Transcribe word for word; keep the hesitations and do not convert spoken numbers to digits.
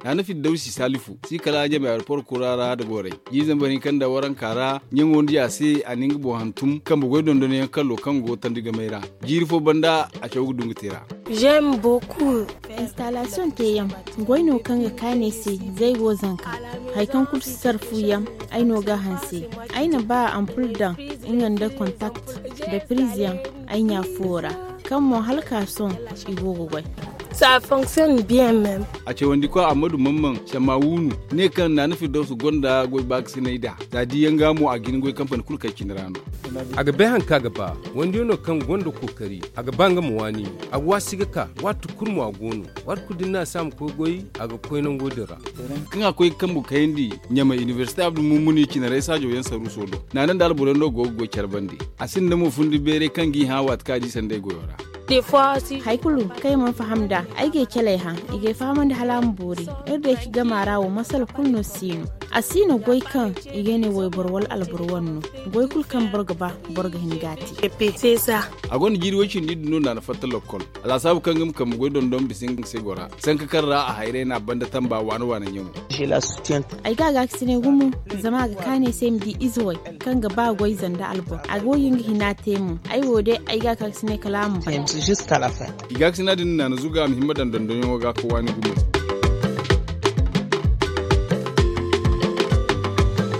na nufi dausi salifu si kala je mai airport kurara da borai gizan bani kan da waran kara yin wondi ya sai aning bo hantum kan bu godon don yan kallo kan go tan diga maira jirfo banda a shawu dungu tera. J'aime beaucoup installation te yam goino kan ga kane se zai go zanka haikan kul sarfu yam aino ga hanse aina ba ampul da inganda contact da prison ainya fora kan mo halka son igogo gwai. Ça fonctionne bien même. A ce wandi ko Amadu Mamman Shamawunu ne kan na nufi da su gonda goy bag sinaida da di yanga mu a ginin goy kamfani kulka kinrano. A gaba hanka gaba wanda yono kan gonda kokari a gaban ga mu wani a wasiga ka watu kurmu a gono wat kudin na samu ko goyi a ga koinan godira. Kin akwai kan bu kayindi nyama University of Mumuni kinare sajo yan saru solo. Na nan dal bolen do go go kerbandi. Asin da mu fundi bere kan gi hawat kaji sande goyora. Des fois aussi haikulu kai mun fahamda aige kelai ha ige fahaman da halam buri irda ki gama rawo masal kulno sino asino goy kan ige ne woy borwal alburwanno goy kul kan borga ba borga hingati répéter ça agon jiri wacin di no na fatta lokol ala sabu kan gum kam goy don don bisin segora san ka karra a haire na banda tamba wani wani yau je la soutien ai ga ga sine gumu zama ga kane sai mdi izoi kan ga ba goy zanda albo agoyin hinate mu ai wode ai ga ka sine kalamu jusqu'à la fin. Igaksina din na zuga muhimmadan dandon yoga ko wani gumu.